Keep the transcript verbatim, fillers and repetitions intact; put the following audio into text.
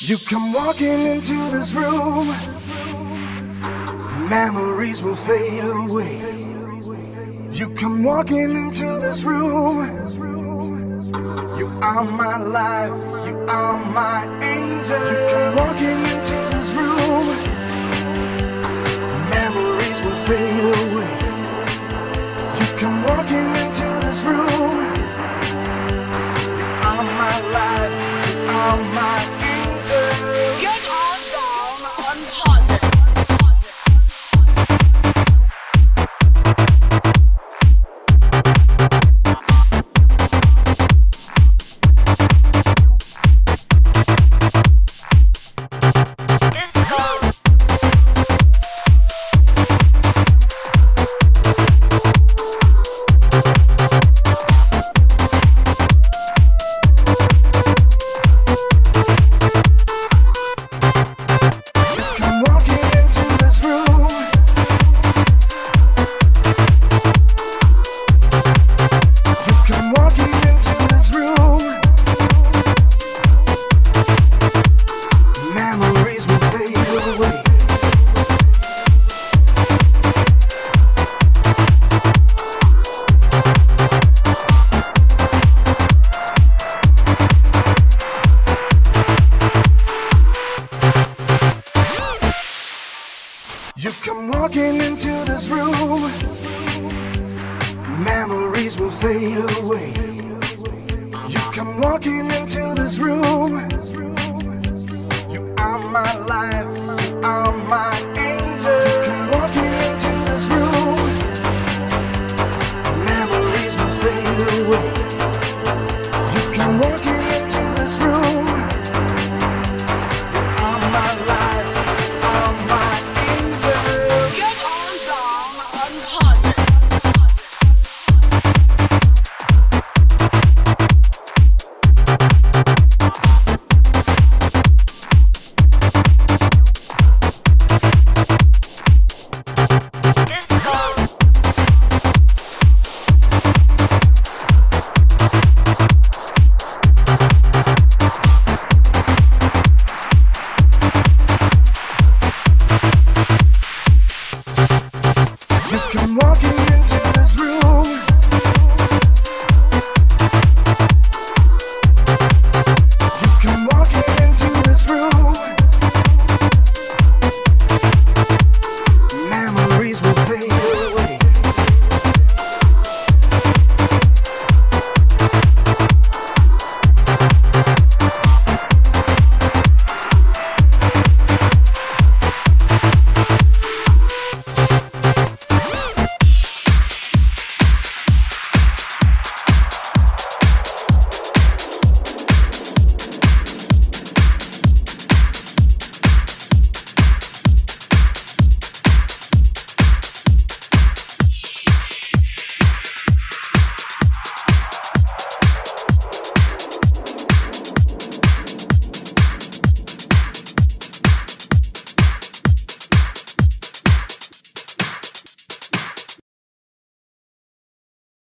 You come walking into this room, memories will fade away. You come walking into this room, you are my life, you are my angel. You come walking into this room, memories will fade away. You come walking into this room, you are my life, you are my angel. Get on down on positive. You come walking into this room, memories will fade away. You come walking into